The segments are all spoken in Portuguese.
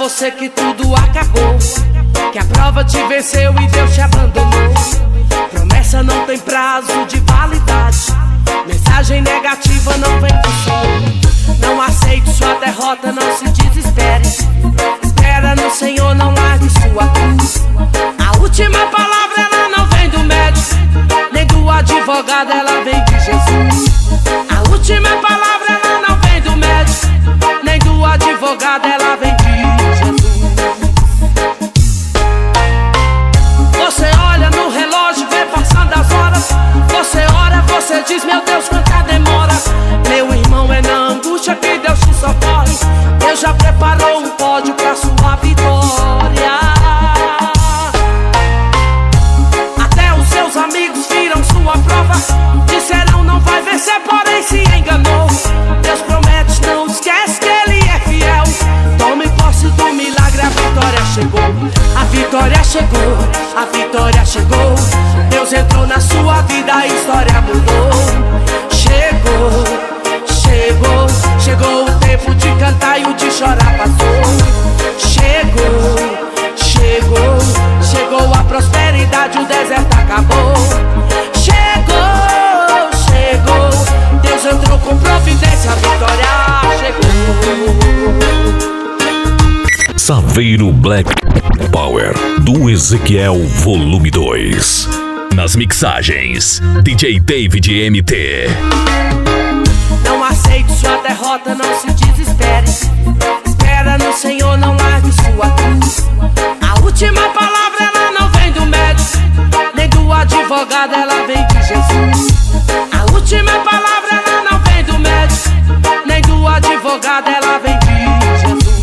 você que tudo acabou, que a prova te venceu e Deus te abandonou. Promessa não tem prazo de validade, mensagem negativa não vem do Senhor. Não aceite sua derrota, não se desespere. Espera no Senhor, não largue sua cruz. A última palavra ela não vem do médico, nem do advogado, ela vem de Jesus. A última palavra ela não vem do médico, nem do advogado, ela vem de Jesus. Você olha no relógio, vê passando as horas. Você ora, você diz, meu Deus, quanta demora. Meu irmão, é na angústia que Deus te socorre. Deus já preparou um pódio pra sua vitória. Até os seus amigos viram sua prova, disseram não vai vencer, porém se enganou. Deus promete, não esquece que Ele é fiel. Tome posse do milagre, a vitória chegou. A vitória chegou, a vitória chegou. Deus entrou na sua vida, a história mudou. Chegou, chegou, chegou o tempo de cantar e o de chorar passou. Chegou, chegou, chegou a prosperidade, o deserto acabou. Chegou, chegou, Deus entrou com providência, a vitória chegou. Saveiro Black Power do Ezequiel Volume 2. Nas mixagens, DJ David MT. Não aceite sua derrota, não se desespere. Espera no Senhor, não largue sua cruz. A última palavra ela não vem do médico, nem do advogado, ela vem de Jesus. A última palavra ela não vem do médico, nem do advogado, ela vem de Jesus.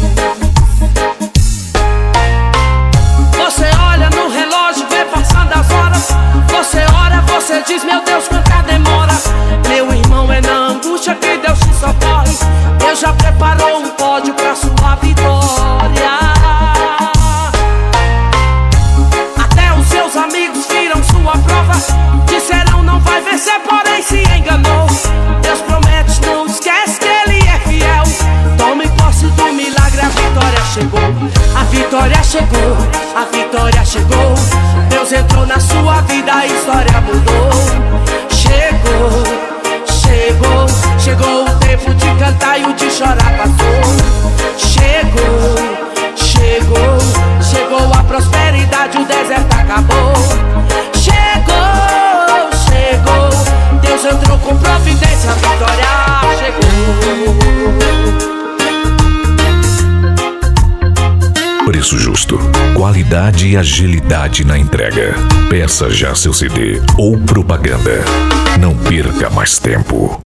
Você olha no relógio, vê passando as horas. Você ora, você diz, meu Deus, quanta demora. Meu irmão, é na angústia que Deus te socorre. Deus já preparou um pódio pra sua vitória. Até os seus amigos viram sua prova, disseram não vai vencer, porém se enganou. Deus promete, não esquece que Ele é fiel. Tome posse do milagre, a vitória chegou. A vitória chegou, a vitória chegou. Deus entrou na sua vida, a história mudou. Chegou, chegou, chegou o tempo de cantar e o de chorar passou. Chegou, chegou, chegou a prosperidade, o deserto acabou. Chegou, chegou, Deus entrou com providência, a vitória chegou. Preço justo, qualidade e agilidade na entrega. Peça já seu CD ou propaganda. Não perca mais tempo.